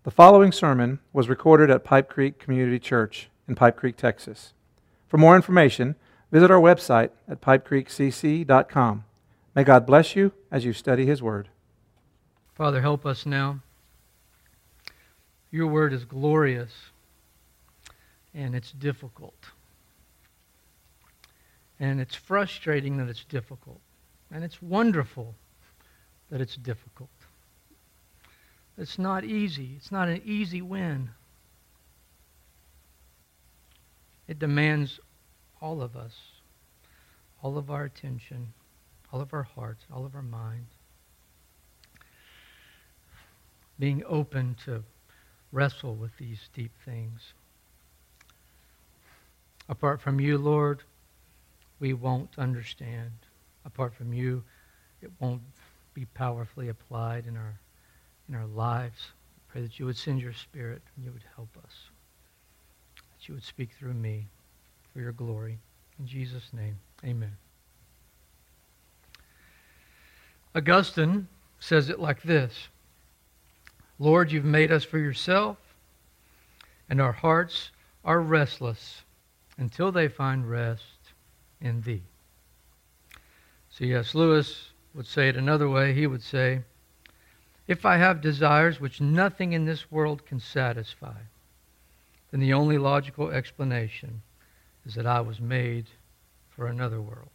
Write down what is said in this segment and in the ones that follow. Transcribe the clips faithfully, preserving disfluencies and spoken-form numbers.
The following sermon was recorded at Pipe Creek Community Church in Pipe Creek, Texas. For more information, visit our website at pipe creek c c dot com. May God bless you as you study His Word. Father, help us now. Your Word is glorious, and it's difficult. And it's frustrating that it's difficult. And it's wonderful that it's difficult. It's not easy. It's not an easy win. It demands all of us, all of our attention, all of our hearts, all of our minds. Being open to wrestle with these deep things. Apart from you, Lord, we won't understand. Apart from you, it won't be powerfully applied in our in our lives. I pray that you would send your Spirit and you would help us. That you would speak through me for your glory. In Jesus' name, amen. Augustine says it like this: Lord, you've made us for yourself, and our hearts are restless until they find rest in thee. C S Lewis would say it another way. He would say, if I have desires which nothing in this world can satisfy, then the only logical explanation is that I was made for another world.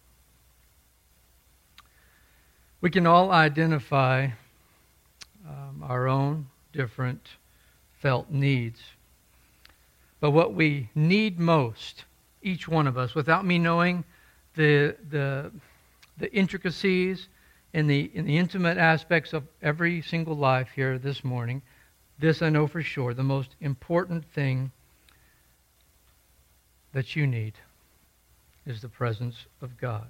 We can all identify um, our own different felt needs. But what we need most, each one of us, without me knowing the the the intricacies and the, in the intimate aspects of every single life here this morning, this I know for sure, the most important thing that you need is the presence of God.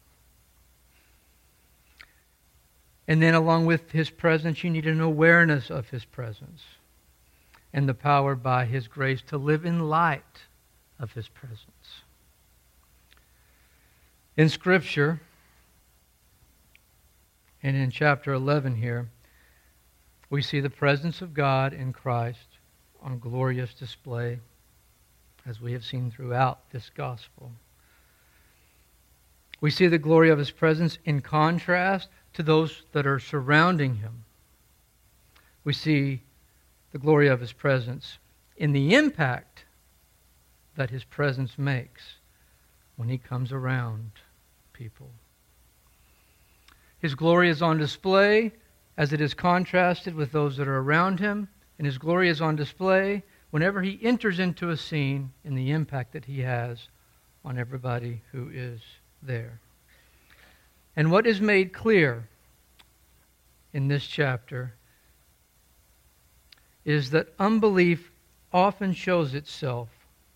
And then along with His presence, you need an awareness of His presence and the power by His grace to live in light of His presence. In Scripture, and in chapter eleven here, we see the presence of God in Christ on glorious display, as we have seen throughout this gospel. We see the glory of His presence in contrast to those that are surrounding Him. We see the glory of His presence in the impact that His presence makes when He comes around people. His glory is on display as it is contrasted with those that are around Him, and His glory is on display whenever He enters into a scene in the impact that He has on everybody who is there. And what is made clear in this chapter is that unbelief often shows itself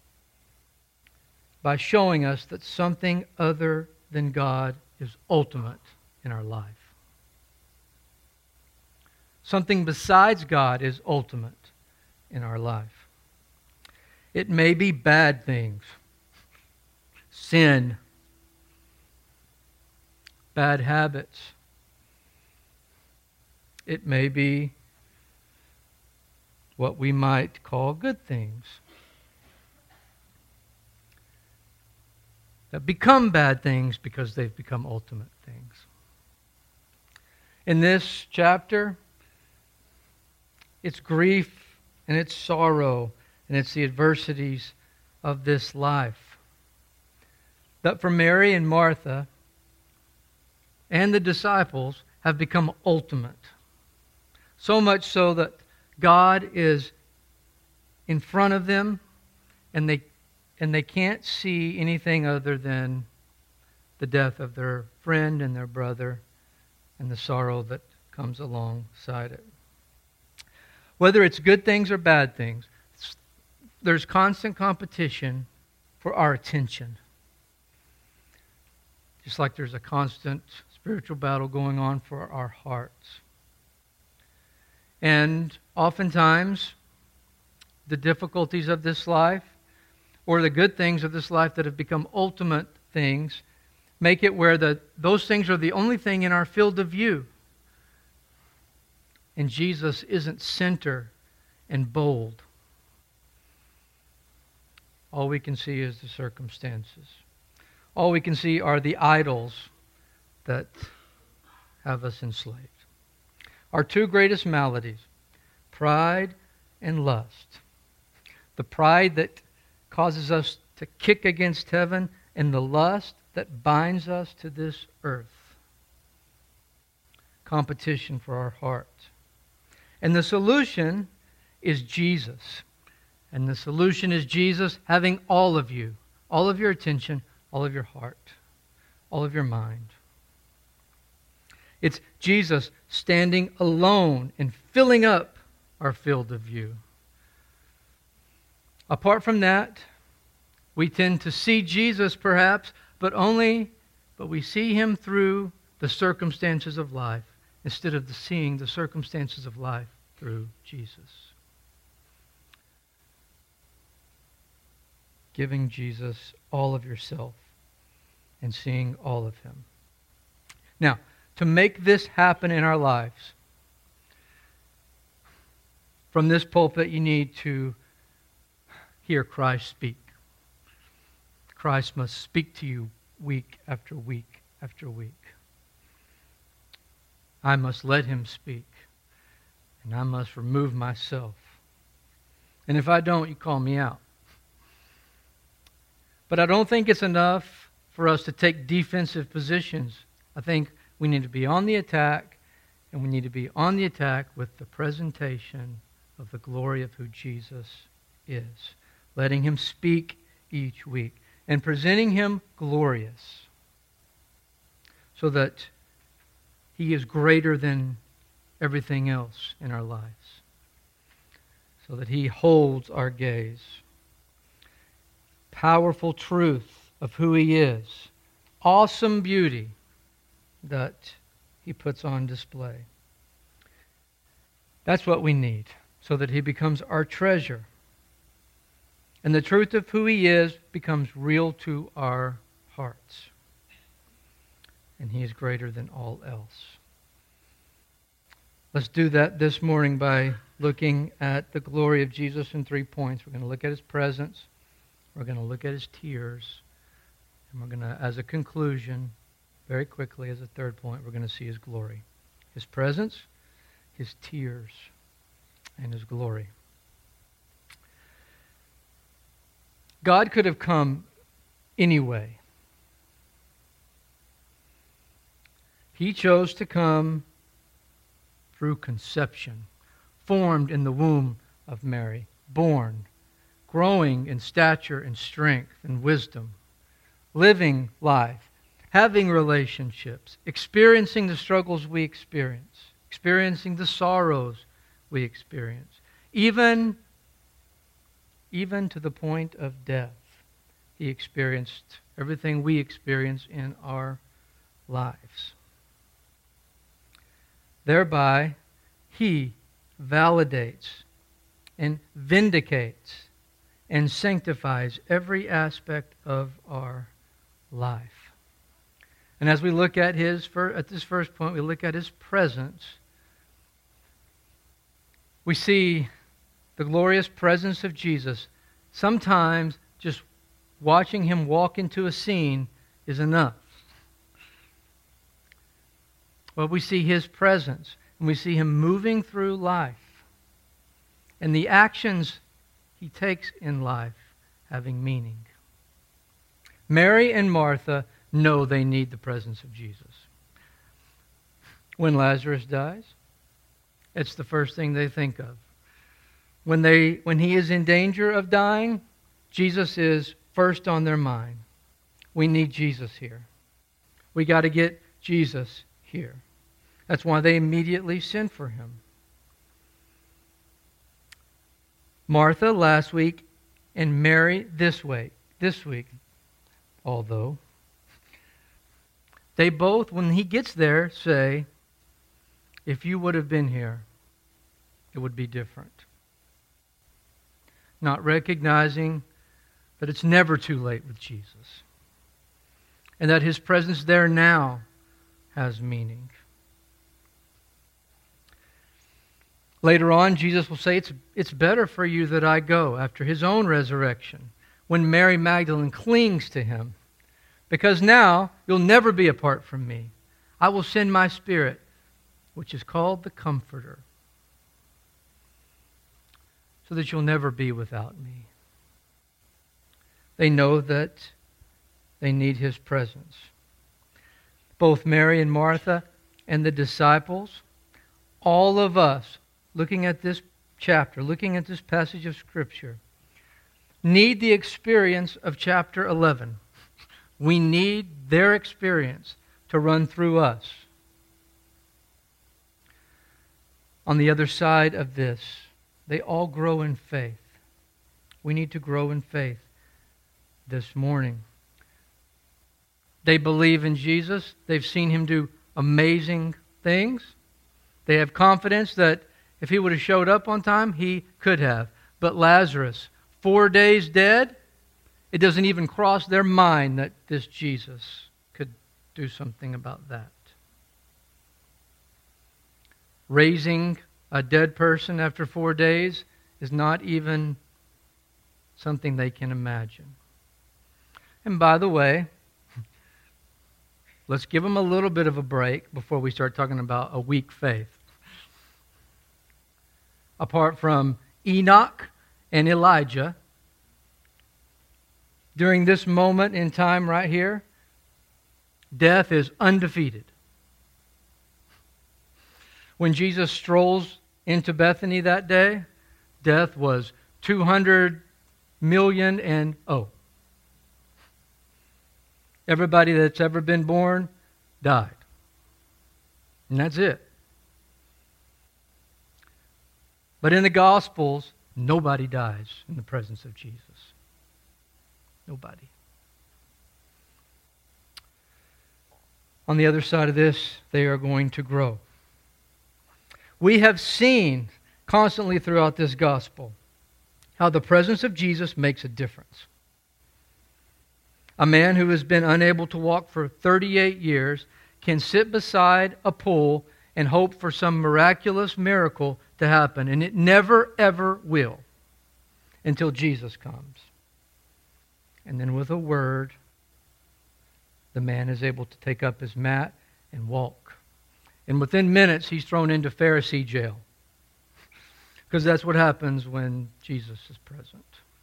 by showing us that something other than God is ultimate in our life. Something besides God is ultimate in our life. It may be bad things, sin, bad habits. It may be what we might call good things that become bad things because they've become ultimate things. In this chapter, it's grief and it's sorrow and it's the adversities of this life. That for Mary and Martha and the disciples have become ultimate. So much so that God is in front of them and they and they can't see anything other than the death of their friend and their brother and the sorrow that comes alongside it. Whether it's good things or bad things, there's constant competition for our attention. Just like there's a constant spiritual battle going on for our hearts. And oftentimes, the difficulties of this life, or the good things of this life that have become ultimate things, make it where the, those things are the only thing in our field of view. And Jesus isn't center and bold. All we can see is the circumstances. All we can see are the idols that have us enslaved. Our two greatest maladies, pride and lust. The pride that causes us to kick against heaven, and the lust that binds us to this earth. Competition for our hearts. And the solution is Jesus. And the solution is Jesus having all of you, all of your attention, all of your heart, all of your mind. It's Jesus standing alone and filling up our field of view. Apart from that, we tend to see Jesus perhaps, but only, but we see Him through the circumstances of life instead of the seeing the circumstances of life through Jesus. Giving Jesus all of yourself and seeing all of Him. Now, to make this happen in our lives, from this pulpit you need to hear Christ speak. Christ must speak to you week after week after week. I must let Him speak, and I must remove myself. And if I don't, you call me out. But I don't think it's enough for us to take defensive positions. I think we need to be on the attack, and we need to be on the attack with the presentation of the glory of who Jesus is. Letting Him speak each week and presenting Him glorious so that He is greater than everything else in our lives. So that He holds our gaze. Powerful truth of who He is. Awesome beauty that He puts on display. That's what we need, so that He becomes our treasure. And the truth of who He is becomes real to our hearts. And He is greater than all else. Let's do that this morning by looking at the glory of Jesus in three points. We're going to look at His presence. We're going to look at His tears. And we're going to, as a conclusion, very quickly, as a third point, we're going to see His glory. His presence, His tears, and His glory. God could have come anyway. He chose to come through conception, formed in the womb of Mary, born, growing in stature and strength and wisdom, living life, having relationships, experiencing the struggles we experience, experiencing the sorrows we experience, even, even to the point of death. He experienced everything we experience in our lives. Thereby, He validates and vindicates and sanctifies every aspect of our life. And as we look at his at this first point, we look at His presence. We see the glorious presence of Jesus. Sometimes just watching Him walk into a scene is enough. But we see His presence, and we see Him moving through life. And the actions He takes in life having meaning. Mary and Martha know they need the presence of Jesus. When Lazarus dies, it's the first thing they think of. When they, when he is in danger of dying, Jesus is first on their mind. We need Jesus here. We got to get Jesus here. That's why they immediately send for Him. Martha last week and Mary this week, this week, although they both, when He gets there, say, if you would have been here, it would be different. Not recognizing that it's never too late with Jesus. And that His presence there now has meaning. Later on, Jesus will say, it's, it's better for you that I go after his own resurrection, when Mary Magdalene clings to him. Because now you'll never be apart from me. I will send my Spirit, which is called the Comforter, so that you'll never be without me. They know that they need his presence. Both Mary and Martha and the disciples, all of us, looking at this chapter, looking at this passage of Scripture, need the experience of chapter eleven. We need their experience to run through us. On the other side of this, they all grow in faith. We need to grow in faith this morning. They believe in Jesus. They've seen him do amazing things. They have confidence that if he would have showed up on time, he could have. But Lazarus, four days dead, it doesn't even cross their mind that this Jesus could do something about that. Raising a dead person after four days is not even something they can imagine. And by the way, let's give them a little bit of a break before we start talking about a weak faith. Apart from Enoch and Elijah, during this moment in time right here, death is undefeated. When Jesus strolls into Bethany that day, death was two hundred million and oh. Everybody that's ever been born died. And that's it. But in the Gospels, nobody dies in the presence of Jesus. Nobody. On the other side of this, they are going to grow. We have seen constantly throughout this Gospel how the presence of Jesus makes a difference. A man who has been unable to walk for thirty-eight years can sit beside a pool and hope for some miraculous miracle to happen. And it never, ever will until Jesus comes. And then with a word, the man is able to take up his mat and walk. And within minutes, he's thrown into Pharisee jail. Because that's what happens when Jesus is present.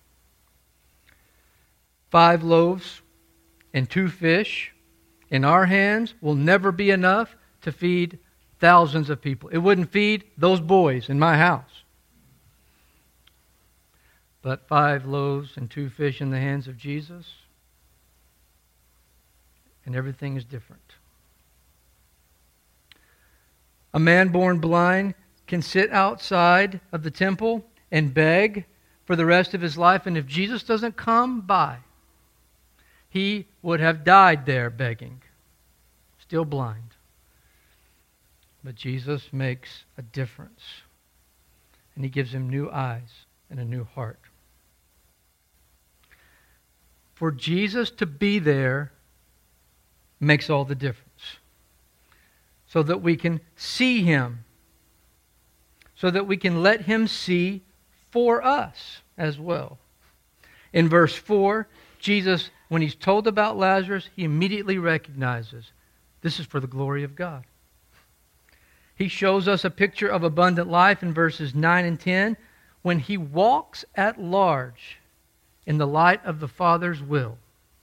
Five loaves and two fish in our hands will never be enough to feed thousands of people. It wouldn't feed those boys in my house. But five loaves and two fish in the hands of Jesus, and everything is different. A man born blind can sit outside of the temple and beg for the rest of his life, and if Jesus doesn't come by, he would have died there begging, still blind. But Jesus makes a difference, and he gives him new eyes and a new heart. For Jesus to be there makes all the difference, so that we can see him, so that we can let him see for us as well. In verse four, Jesus, when he's told about Lazarus, he immediately recognizes this is for the glory of God. He shows us a picture of abundant life in verses nine and ten when he walks at large in the light of the Father's will.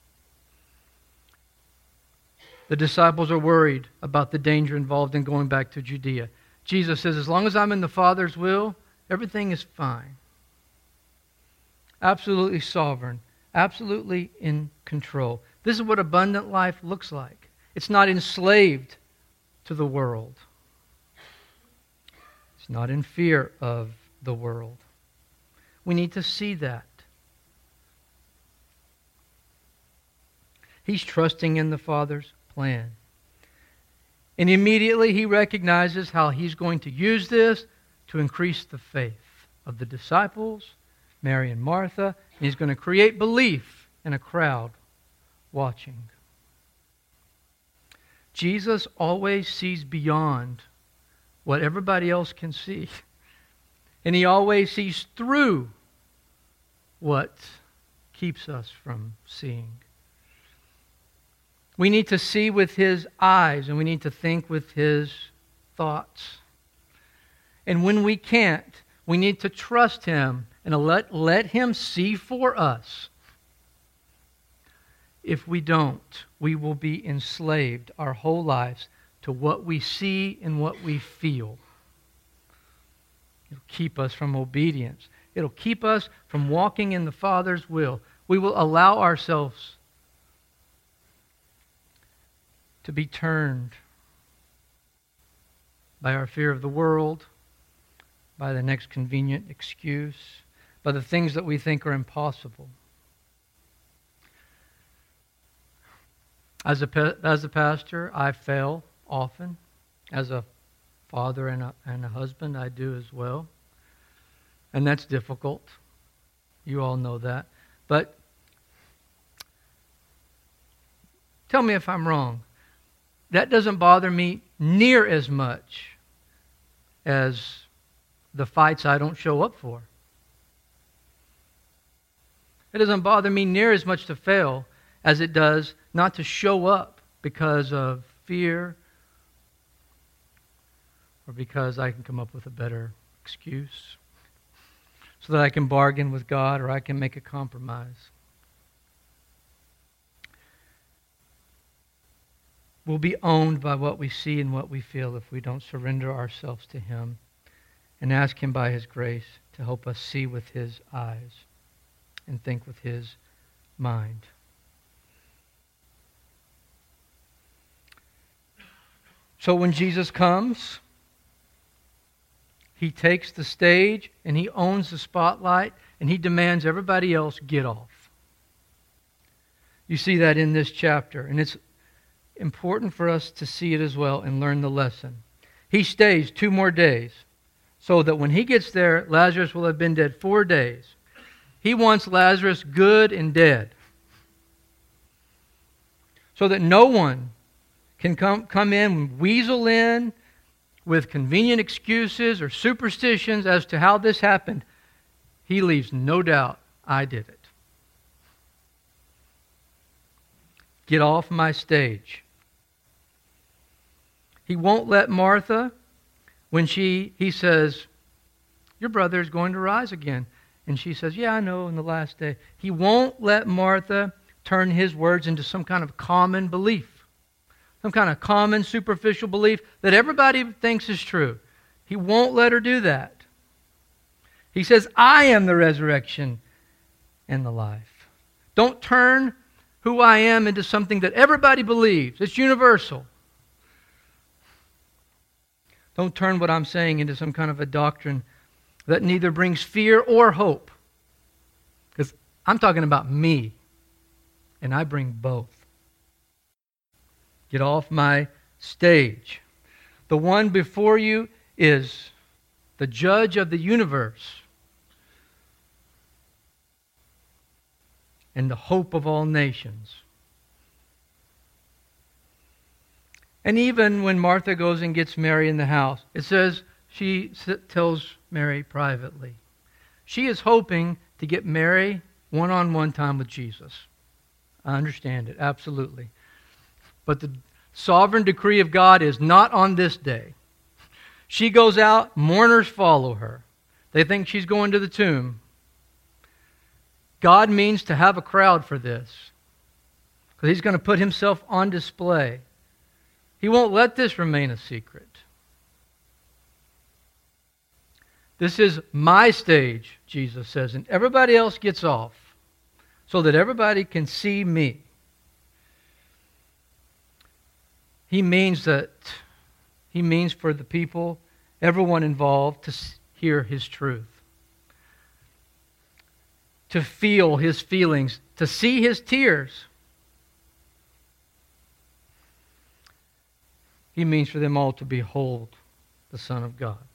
The disciples are worried about the danger involved in going back to Judea. Jesus says, as long as I'm in the Father's will, everything is fine. Absolutely sovereign. Absolutely in control. This is what abundant life looks like. It's not enslaved to the world. It's not in fear of the world. We need to see that. He's trusting in the Father's plan. And immediately he recognizes how he's going to use this to increase the faith of the disciples, Mary and Martha, and he's going to create belief in a crowd watching. Jesus always sees beyond what everybody else can see. And He always sees through what keeps us from seeing. We need to see with His eyes, and we need to think with His thoughts. And when we can't, we need to trust Him and let, let Him see for us. If we don't, we will be enslaved our whole lives to what we see and what we feel. It'll keep us from obedience. It'll keep us from walking in the Father's will. We will allow ourselves to be turned by our fear of the world, by the next convenient excuse, by the things that we think are impossible. As a, as a pastor, I fail often. As a father and a, and a husband, I do as well. And that's difficult. You all know that. But tell me if I'm wrong. That doesn't bother me near as much as the fights I don't show up for. It doesn't bother me near as much to fail as it does not to show up because of fear or because I can come up with a better excuse so that I can bargain with God or I can make a compromise. We'll be owned by what we see and what we feel if we don't surrender ourselves to Him and ask Him by His grace to help us see with His eyes and think with His mind. So when Jesus comes, He takes the stage and He owns the spotlight and He demands everybody else get off. You see that in this chapter, and it's important for us to see it as well and learn the lesson. He stays two more days so that when He gets there, Lazarus will have been dead four days. He wants Lazarus good and dead so that no one can come, come in and weasel in with convenient excuses or superstitions as to how this happened. He leaves no doubt, I did it. Get off my stage. He won't let Martha, when she he says, your brother is going to rise again. And she says, yeah, I know, in the last day. He won't let Martha turn His words into some kind of common belief. Some kind of common, superficial belief that everybody thinks is true. He won't let her do that. He says, I am the resurrection and the life. Don't turn who I am into something that everybody believes. It's universal. Don't turn what I'm saying into some kind of a doctrine that neither brings fear or hope. Because I'm talking about me, and I bring both. Get off my stage. The one before you is the judge of the universe and the hope of all nations. And even when Martha goes and gets Mary in the house, it says she tells Mary privately. She is hoping to get Mary one-on-one time with Jesus. I understand it, absolutely. But the sovereign decree of God is not on this day. She goes out, mourners follow her. They think she's going to the tomb. God means to have a crowd for this, because He's going to put Himself on display. He won't let this remain a secret. This is my stage, Jesus says, and everybody else gets off so that everybody can see me. He means that, He means for the people, everyone involved, to hear His truth, to feel His feelings, to see His tears. He means for them all to behold the Son of God.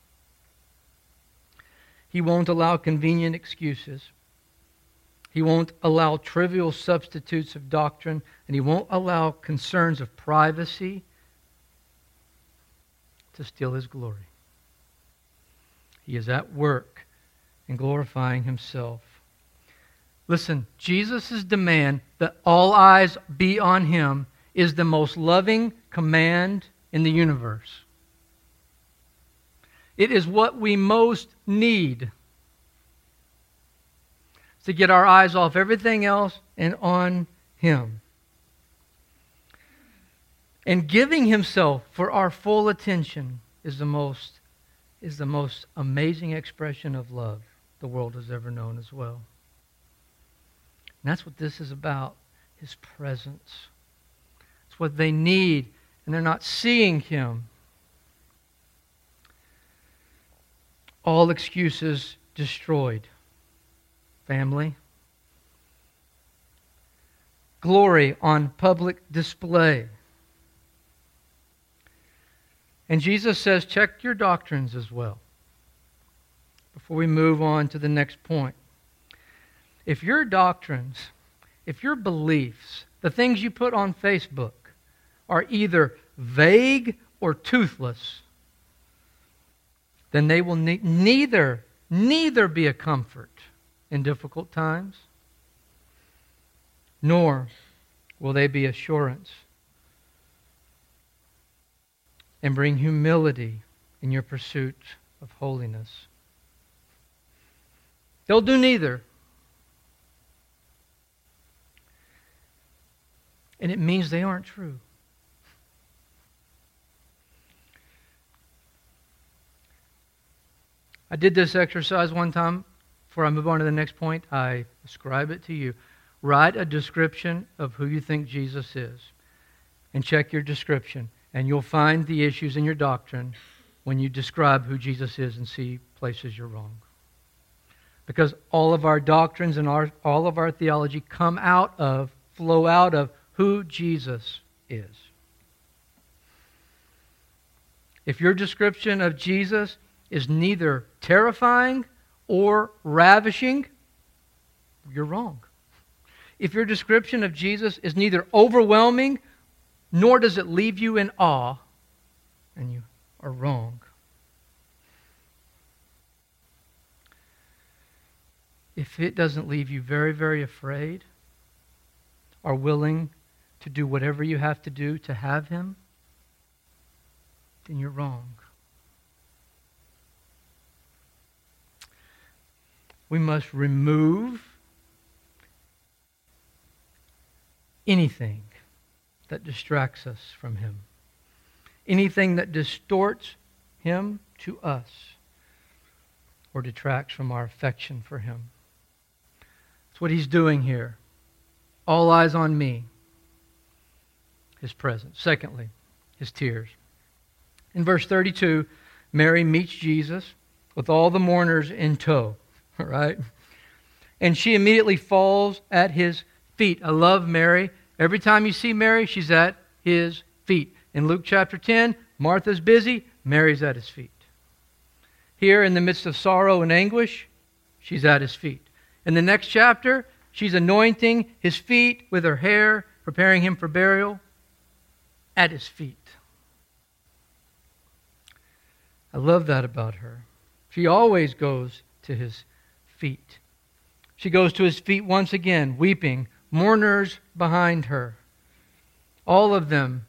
He won't allow convenient excuses. He won't allow trivial substitutes of doctrine, and He won't allow concerns of privacy to steal His glory. He is at work in glorifying Himself. Listen, Jesus' demand that all eyes be on Him is the most loving command in the universe. It is what we most need to get our eyes off everything else and on Him. And giving Himself for our full attention is the most, is the most amazing expression of love the world has ever known as well. And that's what this is about, His presence. It's what they need, and they're not seeing Him. All excuses destroyed. Family. Glory on public display. And Jesus says, check your doctrines as well. Before we move on to the next point. If your doctrines, if your beliefs, the things you put on Facebook, are either vague or toothless, then they will ne- neither, neither be a comfort in difficult times, nor will they be assurance and bring humility in your pursuit of holiness. They'll do neither. And it means they aren't true. I did this exercise one time. Before I move on to the next point, I ascribe it to you. Write a description of who you think Jesus is. And check your description. And you'll find the issues in your doctrine when you describe who Jesus is and see places you're wrong. Because all of our doctrines and our, all of our theology come out of, flow out of who Jesus is. If your description of Jesus is neither terrifying or ravishing, you're wrong. If your description of Jesus is neither overwhelming nor does it leave you in awe, and you are wrong. If it doesn't leave you very, very afraid or willing to do whatever you have to do to have Him, then you're wrong. We must remove anything that distracts us from Him. Anything that distorts Him to us or detracts from our affection for Him. That's what He's doing here. All eyes on me. His presence. Secondly, His tears. In verse thirty-two, Mary meets Jesus with all the mourners in tow. Right? And she immediately falls at His feet. I love Mary. Every time you see Mary, she's at His feet. In Luke chapter ten, Martha's busy, Mary's at His feet. Here, in the midst of sorrow and anguish, she's at His feet. In the next chapter, she's anointing His feet with her hair, preparing Him for burial, at His feet. I love that about her. She always goes to His feet. She goes to His feet once again, weeping, mourners behind her. All of them.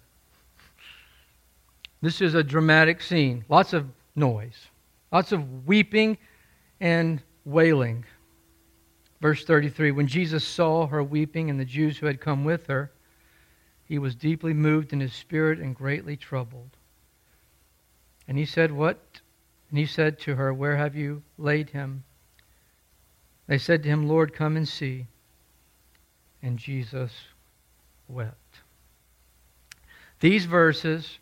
This is a dramatic scene. Lots of noise. Lots of weeping and wailing. Verse thirty-three, when Jesus saw her weeping and the Jews who had come with her, He was deeply moved in His spirit and greatly troubled. And He said, what? And He said to her, where have you laid Him? They said to Him, Lord, come and see. And Jesus wept. These verses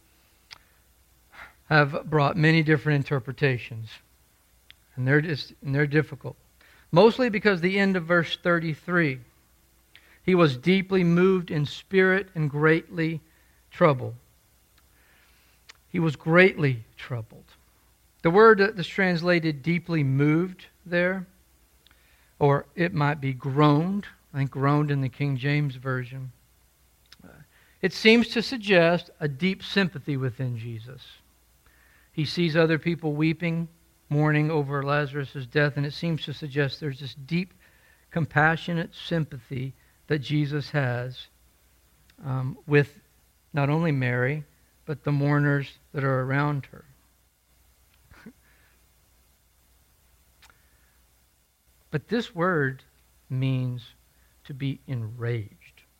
have brought many different interpretations. And they're, just, and they're difficult. Mostly because the end of verse thirty-three, He was deeply moved in spirit and greatly troubled. He was greatly troubled. The word that's translated deeply moved there, or it might be groaned. I think groaned in the King James Version. It seems to suggest a deep sympathy within Jesus. He sees other people weeping mourning over Lazarus' death, and it seems to suggest there's this deep, compassionate sympathy that Jesus has um, with not only Mary, but the mourners that are around her. But this word means to be enraged.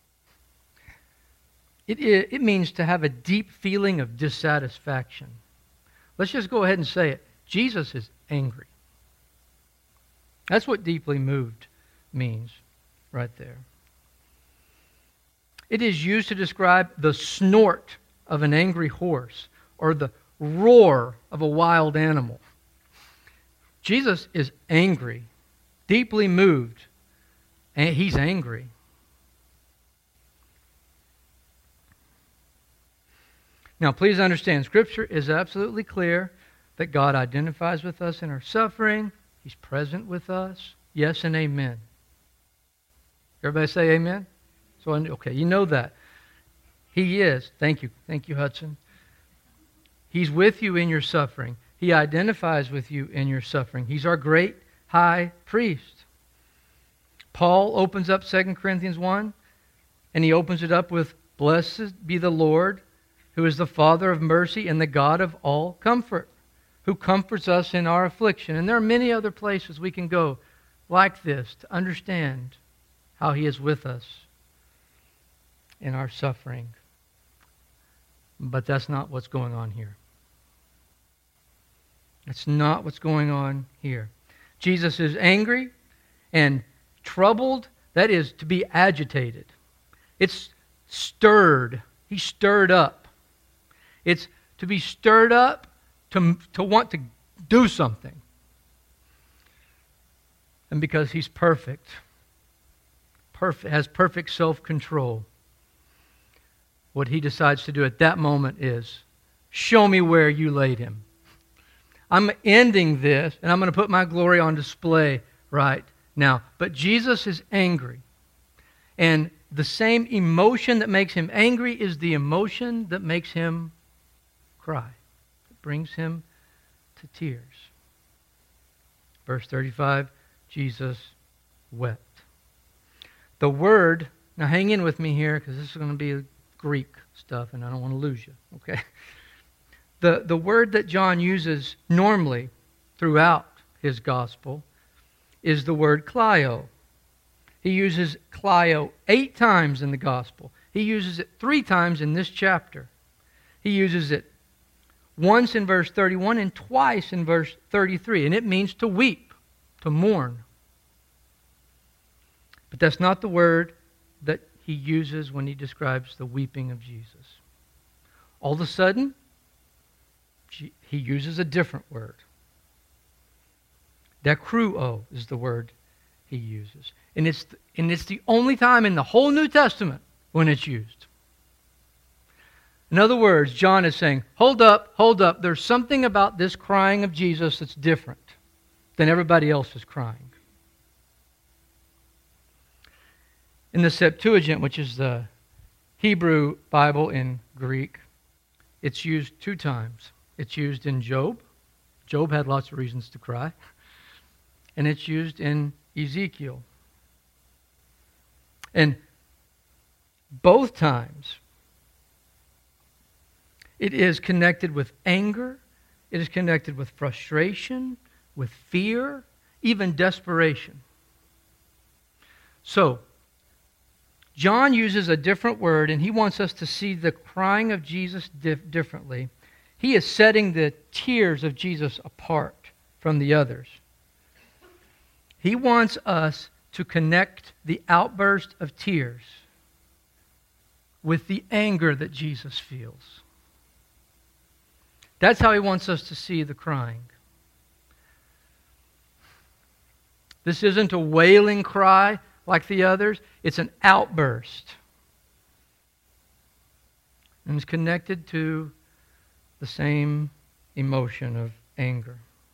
It, it, it means to have a deep feeling of dissatisfaction. Let's just go ahead and say it. Jesus is angry. That's what deeply moved means right there. It is used to describe the snort of an angry horse or the roar of a wild animal. Jesus is angry, deeply moved, and he's angry. Now, please understand, Scripture is absolutely clear that God identifies with us in our suffering. He's present with us. Yes and amen. Everybody say amen? So, okay, you know that. He is. Thank you. Thank you, Hudson. He's with you in your suffering. He identifies with you in your suffering. He's our great high priest. Paul opens up Second Corinthians one, and he opens it up with, "Blessed be the Lord, who is the Father of mercy and the God of all comfort, who comforts us in our affliction." And there are many other places we can go like this to understand how He is with us in our suffering. But that's not what's going on here. That's not what's going on here. Jesus is angry and troubled. That is to be agitated. It's stirred. He's stirred up. It's to be stirred up to, to want to do something. And because He's perfect, perfect, has perfect self-control, what He decides to do at that moment is, show me where you laid Him. I'm ending this, and I'm going to put my glory on display right now. But Jesus is angry. And the same emotion that makes Him angry is the emotion that makes Him cry. It brings Him to tears. Verse thirty-five, Jesus wept. The word, now hang in with me here because this is going to be Greek stuff and I don't want to lose you, okay? The, the word that John uses normally throughout his gospel is the word kleio. He uses kleio eight times in the gospel. He uses it three times in this chapter. He uses it once in verse thirty-one and twice in verse thirty-three. And it means to weep, to mourn. But that's not the word that he uses when he describes the weeping of Jesus. All of a sudden, he uses a different word. Dakruo is the word he uses. And it's, and it's the only time in the whole New Testament when it's used. In other words, John is saying, hold up, hold up. There's something about this crying of Jesus that's different than everybody else is crying. In the Septuagint, which is the Hebrew Bible in Greek, it's used two times. It's used in Job. Job had lots of reasons to cry. And it's used in Ezekiel. And both times, it is connected with anger. It is connected with frustration, with fear, even desperation. So, John uses a different word, and he wants us to see the crying of Jesus dif- differently. He is setting the tears of Jesus apart from the others. He wants us to connect the outburst of tears with the anger that Jesus feels. That's how he wants us to see the crying. This isn't a wailing cry like the others. It's an outburst. And it's connected to the same emotion of anger.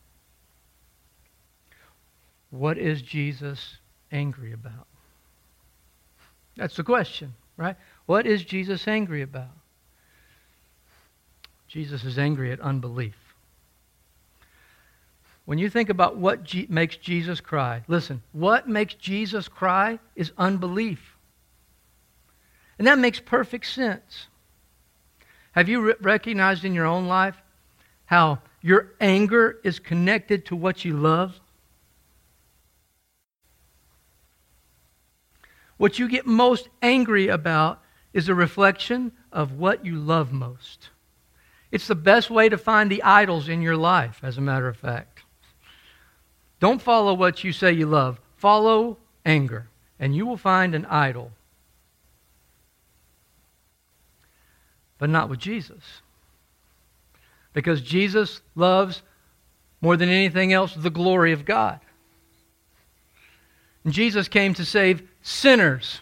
What is Jesus angry about? That's the question, right? What is Jesus angry about? Jesus is angry at unbelief. When you think about what G- makes Jesus cry, listen, what makes Jesus cry is unbelief. And that makes perfect sense. Have you re- recognized in your own life how your anger is connected to what you love? What you get most angry about is a reflection of what you love most. It's the best way to find the idols in your life, as a matter of fact. Don't follow what you say you love. Follow anger, and you will find an idol. But not with Jesus. Because Jesus loves, more than anything else, the glory of God. And Jesus came to save sinners.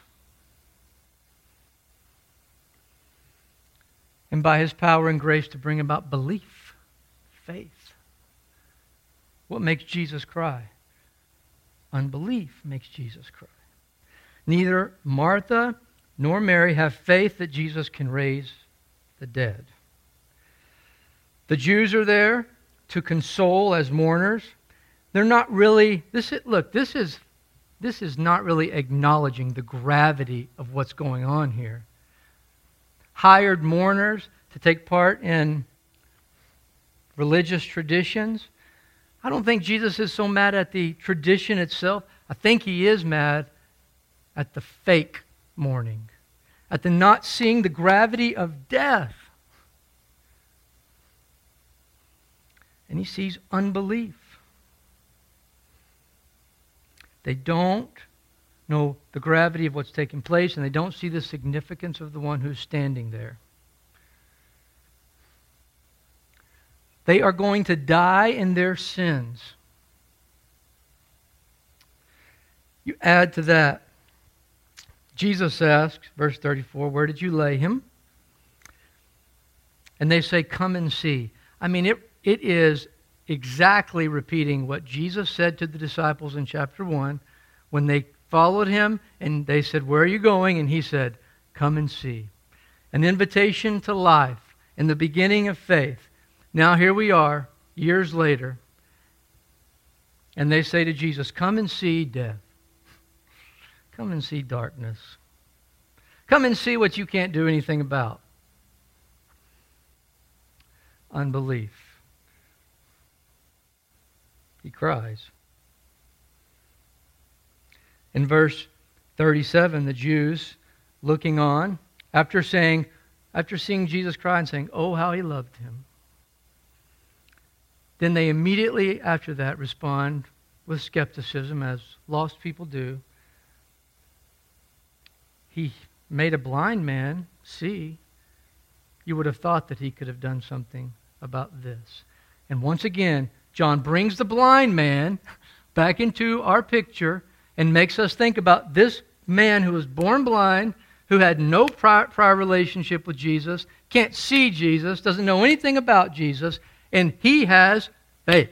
And by His power and grace to bring about belief, faith. What makes Jesus cry? Unbelief makes Jesus cry. Neither Martha nor Mary have faith that Jesus can raise the dead. The Jews are there to console as mourners. They're not really, this is, look, this is, this is not really acknowledging the gravity of what's going on here. Hired mourners to take part in religious traditions. I don't think Jesus is so mad at the tradition itself. I think He is mad at the fake mourning, at the not seeing the gravity of death. And He sees unbelief. They don't know the gravity of what's taking place, and they don't see the significance of the one who's standing there. They are going to die in their sins. You add to that, Jesus asks, verse thirty-four, where did you lay him? And they say, come and see. I mean, it, it is exactly repeating what Jesus said to the disciples in chapter one when they followed Him and they said, where are you going? And He said, come and see. An invitation to life and the beginning of faith. Now here we are, years later, and they say to Jesus, come and see death. Come and see darkness. Come and see what you can't do anything about. Unbelief. He cries. In verse thirty-seven, the Jews looking on, after saying, after seeing Jesus cry and saying, oh, how He loved Him. Then they immediately after that respond with skepticism, as lost people do. He made a blind man see. You would have thought that He could have done something about this. And once again, John brings the blind man back into our picture and makes us think about this man who was born blind, who had no prior, prior relationship with Jesus, can't see Jesus, doesn't know anything about Jesus, and he has faith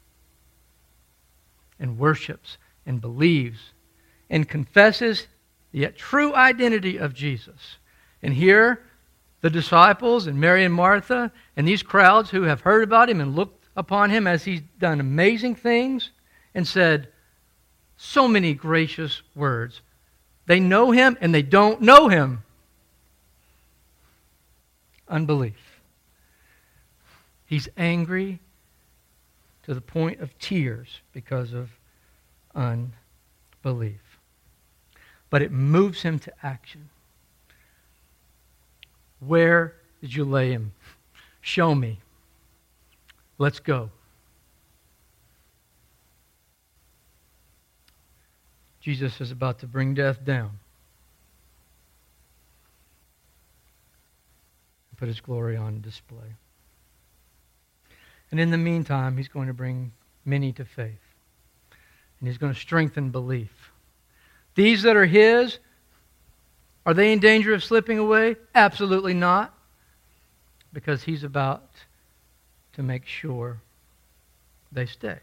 and worships and believes and confesses the true identity of Jesus. And here, the disciples and Mary and Martha and these crowds who have heard about Him and looked upon Him as He's done amazing things and said so many gracious words. They know Him and they don't know Him. Unbelief. He's angry to the point of tears because of unbelief. But it moves him to action. Where did you lay him? Show me. Let's go. Jesus is about to bring death down. Put His glory on display. And in the meantime, He's going to bring many to faith. And He's going to strengthen belief. These that are His, are they in danger of slipping away? Absolutely not. Because He's about to make sure they stay.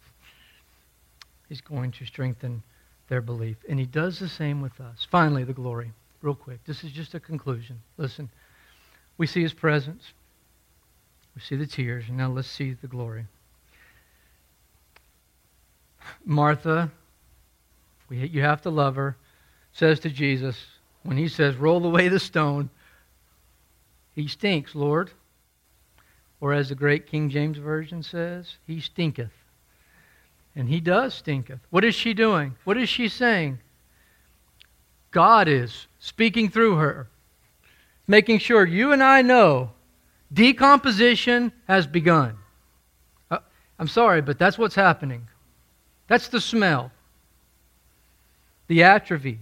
He's going to strengthen their belief. And He does the same with us. Finally, the glory. Real quick. This is just a conclusion. Listen. We see His presence. We see the tears. And now let's see the glory. Martha, we, you have to love her, says to Jesus, when he says, roll away the stone, he stinks, Lord. Or as the great King James Version says, he stinketh. And he does stinketh. What is she doing? What is she saying? God is speaking through her, making sure you and I know decomposition has begun. Uh, I'm sorry, but that's what's happening. That's the smell. The atrophy.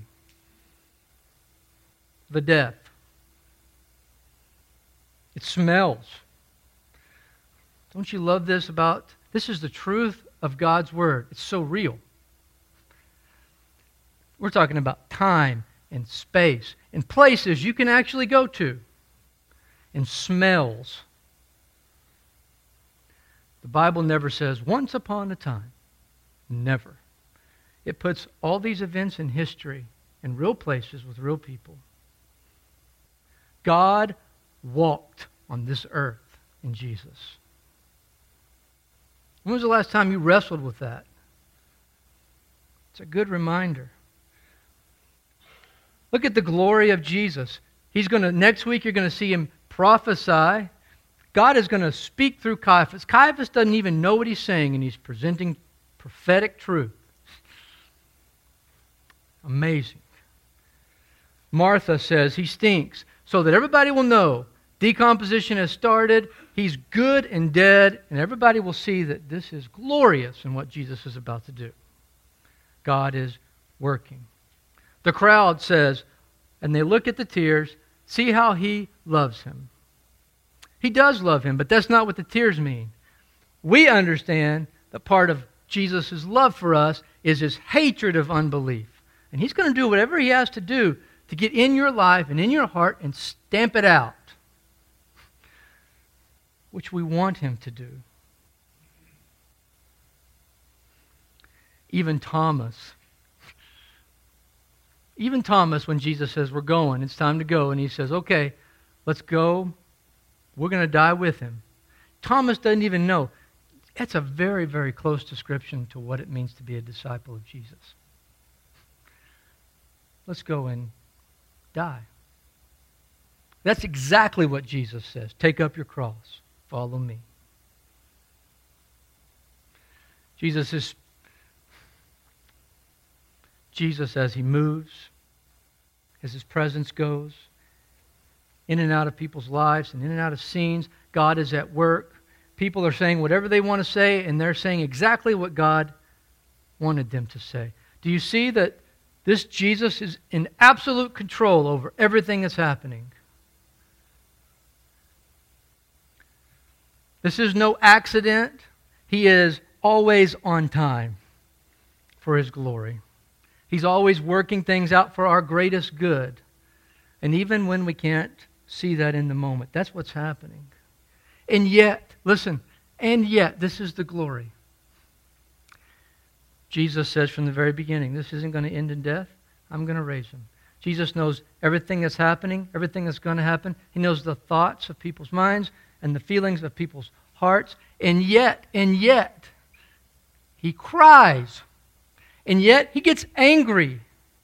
The death. It smells. Don't you love this about, this is the truth of God's Word. It's so real. We're talking about time and space and places you can actually go to. And smells. The Bible never says, once upon a time. Never. It puts all these events in history in real places with real people. God walked on this earth in Jesus. When was the last time you wrestled with that? It's a good reminder. Look at the glory of Jesus. He's going to, next week you're going to see him prophesy. God is going to speak through Caiaphas. Caiaphas doesn't even know what he's saying, and he's presenting prophetic truth. Amazing. Martha says he stinks, so that everybody will know decomposition has started, he's good and dead, and everybody will see that this is glorious in what Jesus is about to do. God is working. The crowd says, and they look at the tears, see how he loves him. He does love him, but that's not what the tears mean. We understand that part of Jesus' love for us is his hatred of unbelief. And he's going to do whatever he has to do to get in your life and in your heart and stamp it out, which we want him to do. Even Thomas, even Thomas, when Jesus says, we're going, it's time to go, and he says, okay, let's go. We're going to die with him. Thomas doesn't even know. That's a very, very close description to what it means to be a disciple of Jesus. Let's go and die. That's exactly what Jesus says. Take up your cross. Follow me. Jesus is Jesus as he moves, as his presence goes, in and out of people's lives and in and out of scenes. God is at work. People are saying whatever they want to say, and they're saying exactly what God wanted them to say. Do you see that this Jesus is in absolute control over everything that's happening? This is no accident. He is always on time for his glory. He's always working things out for our greatest good. And even when we can't see that in the moment, that's what's happening. And yet, listen, and yet, this is the glory. Jesus says from the very beginning, this isn't going to end in death. I'm going to raise him. Jesus knows everything that's happening, everything that's going to happen. He knows the thoughts of people's minds and the feelings of people's hearts. And yet, and yet, he cries. And yet, he gets angry.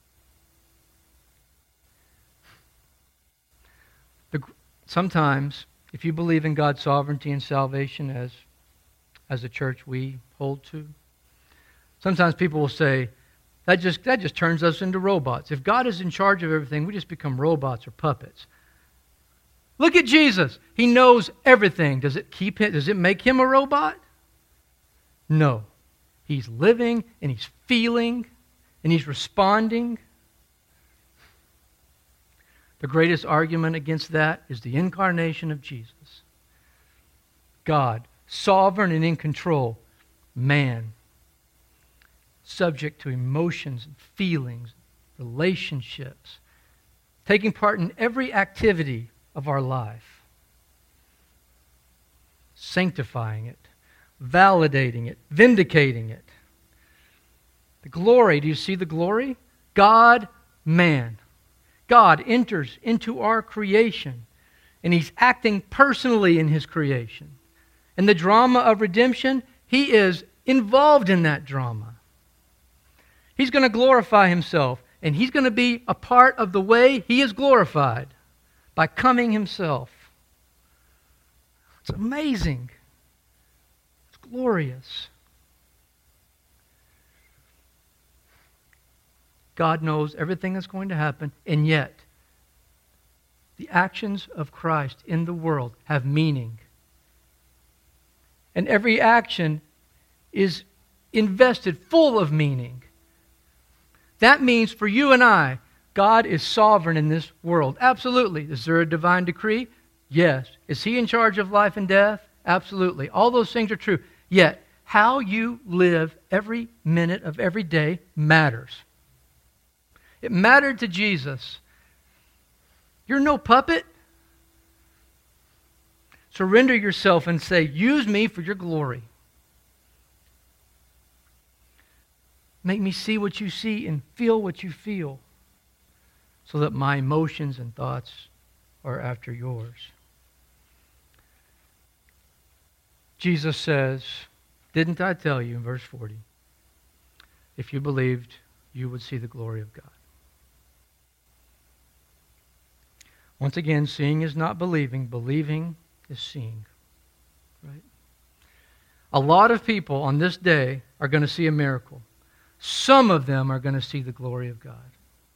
The, sometimes, if you believe in God's sovereignty and salvation as, as a church we hold to, sometimes people will say, that just, that just turns us into robots. If God is in charge of everything, we just become robots or puppets. Look at Jesus. He knows everything. Does it keep him, does it make him a robot? No. He's living and he's feeling and he's responding. The greatest argument against that is the incarnation of Jesus. God, sovereign and in control. Man, subject to emotions and feelings, relationships, taking part in every activity of our life, sanctifying it, validating it, vindicating it. The glory, do you see the glory? God, man. God enters into our creation, and he's acting personally in his creation. And the drama of redemption, he is involved in that drama. He's going to glorify himself, and he's going to be a part of the way he is glorified by coming himself. It's amazing. It's glorious. God knows everything that's going to happen, and yet the actions of Christ in the world have meaning. And every action is invested full of meaning. That means for you and I, God is sovereign in this world. Absolutely. Is there a divine decree? Yes. Is He in charge of life and death? Absolutely. All those things are true. Yet, how you live every minute of every day matters. It mattered to Jesus. You're no puppet. Surrender yourself and say, use me for your glory. Make me see what you see and feel what you feel, so that my emotions and thoughts are after yours. Jesus says, didn't I tell you in verse forty, if you believed, you would see the glory of God. Once again, seeing is not believing. Believing is seeing. Right? A lot of people on this day are going to see a miracle. Some of them are going to see the glory of God.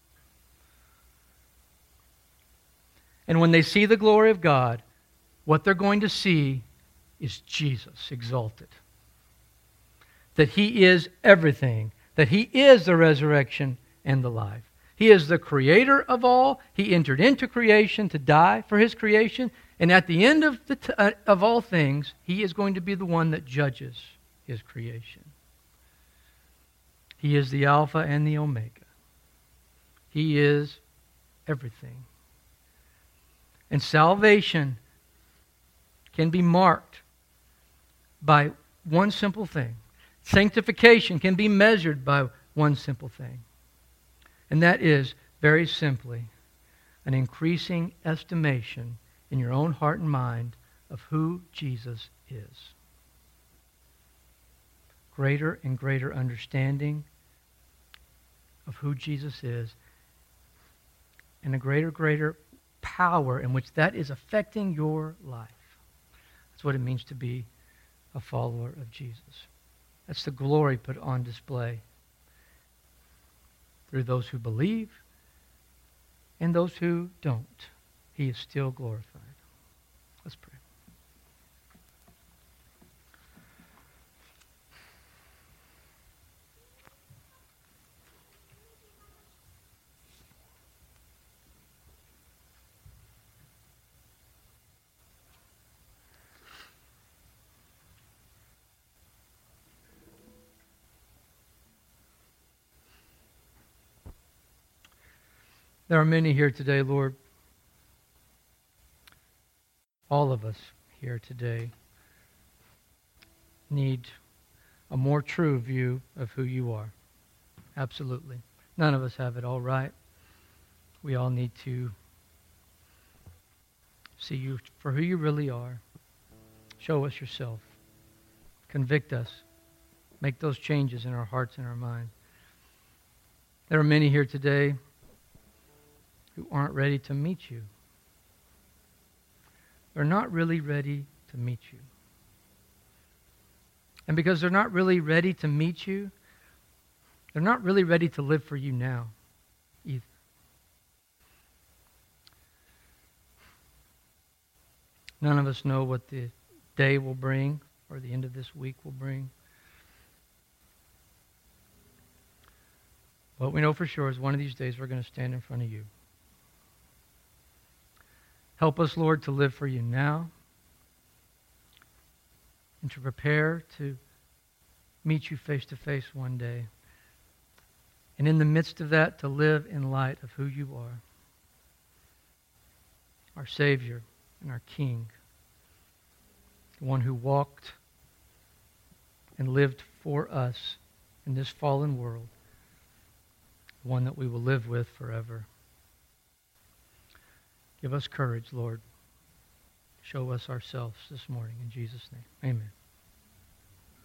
And when they see the glory of God, what they're going to see is Jesus exalted. That He is everything. That He is the resurrection and the life. He is the creator of all. He entered into creation to die for His creation. And at the end of, the t- uh, of all things, He is going to be the one that judges His creation. He is the Alpha and the Omega. He is everything. And salvation can be marked by one simple thing. Sanctification can be measured by one simple thing. And that is, very simply, an increasing estimation in your own heart and mind of who Jesus is. Greater and greater understanding of who Jesus is, and a greater, greater power in which that is affecting your life. That's what it means to be a follower of Jesus. That's the glory put on display through those who believe and those who don't. He is still glorified. Let's pray. There are many here today, Lord. All of us here today need a more true view of who you are. Absolutely. None of us have it all right. We all need to see you for who you really are. Show us yourself. Convict us. Make those changes in our hearts and our minds. There are many here today who aren't ready to meet you. They're not really ready to meet you. And because they're not really ready to meet you, they're not really ready to live for you now either. None of us know what the day will bring or the end of this week will bring. What we know for sure is one of these days we're going to stand in front of you. Help us, Lord, to live for you now and to prepare to meet you face to face one day. And in the midst of that, to live in light of who you are, our Savior and our King, the one who walked and lived for us in this fallen world, the one that we will live with forever. Give us courage, Lord. Show us ourselves this morning. In Jesus' name, amen.